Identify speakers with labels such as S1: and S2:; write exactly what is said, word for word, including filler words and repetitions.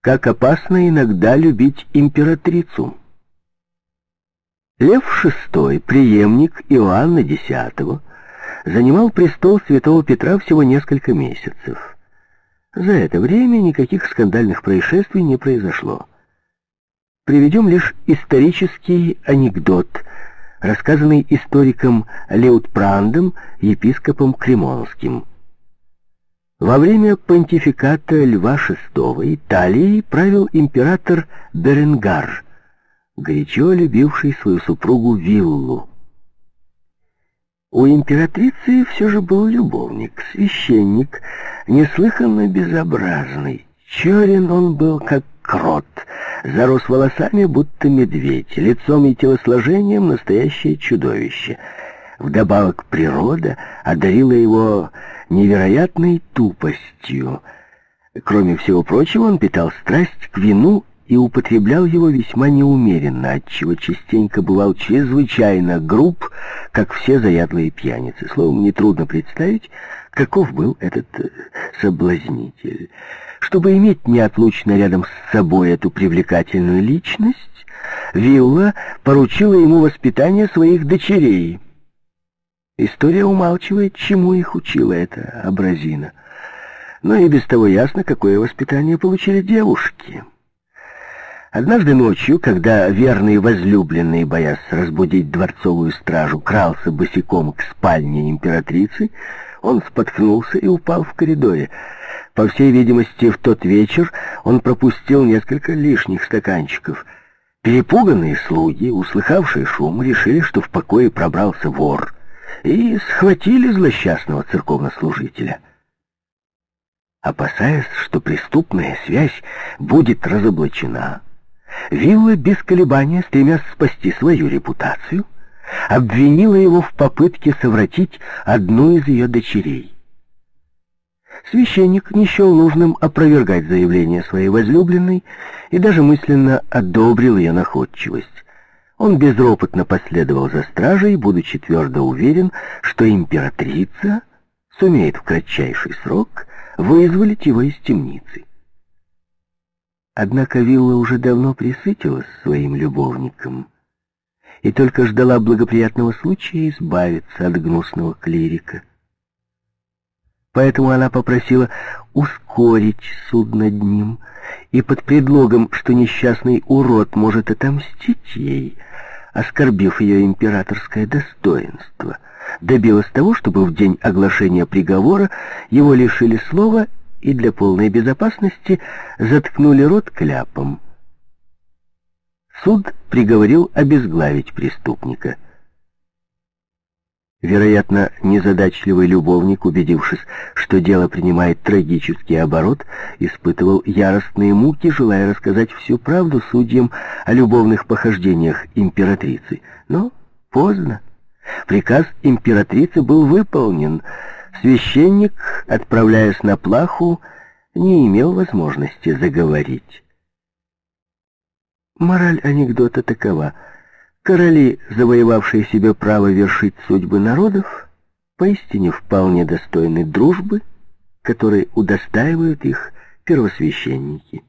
S1: как опасно иногда любить императрицу. Лев шестой, преемник Иоанна десятого, занимал престол святого Петра всего несколько месяцев. За это время никаких скандальных происшествий не произошло. Приведем лишь исторический анекдот, рассказанный историком Леутпрандом, епископом Кремонским. Во время понтификата Льва шестого Италией правил император Беренгар, горячо любивший свою супругу Виллу. У императрицы все же был любовник, священник, неслыханно безобразный. Черен он был, как крот, зарос волосами, будто медведь, лицом и телосложением настоящее чудовище. Вдобавок природа одарила его невероятной тупостью. Кроме всего прочего, он питал страсть к вину и употреблял его весьма неумеренно, отчего частенько бывал чрезвычайно груб, как все заядлые пьяницы. Словом, нетрудно представить, каков был этот соблазнитель. Чтобы иметь неотлучно рядом с собой эту привлекательную личность, Вилла поручила ему воспитание своих дочерей. История умалчивает, чему их учила эта образина. Но и без того ясно, какое воспитание получили девушки. Однажды ночью, когда верный возлюбленный, боясь разбудить дворцовую стражу, крался босиком к спальне императрицы, он споткнулся и упал в коридоре. По всей видимости, в тот вечер он пропустил несколько лишних стаканчиков. Перепуганные слуги, услыхавшие шум, решили, что в покое пробрался вор, и схватили злосчастного церковнослужителя. Опасаясь, что преступная связь будет разоблачена, Вилла без колебания, стремясь спасти свою репутацию, обвинила его в попытке совратить одну из ее дочерей. Священник не счел нужным опровергать заявление своей возлюбленной и даже мысленно одобрил ее находчивость. Он безропотно последовал за стражей, будучи твердо уверен, что императрица сумеет в кратчайший срок вызволить его из темницы. Однако Вилла уже давно пресытилась своим любовником и только ждала благоприятного случая избавиться от гнусного клирика. Поэтому она попросила ускорить суд над ним, и под предлогом, что несчастный урод может отомстить ей, оскорбив ее императорское достоинство, добилась того, чтобы в день оглашения приговора его лишили слова и для полной безопасности заткнули рот кляпом. Суд приговорил обезглавить преступника. Вероятно, незадачливый любовник, убедившись, что дело принимает трагический оборот, испытывал яростные муки, желая рассказать всю правду судьям о любовных похождениях императрицы. Но поздно. Приказ императрицы был выполнен. Священник, отправляясь на плаху, не имел возможности заговорить. Мораль анекдота такова. Короли, завоевавшие себе право вершить судьбы народов, поистине вполне достойны дружбы, которой удостаивают их первосвященники.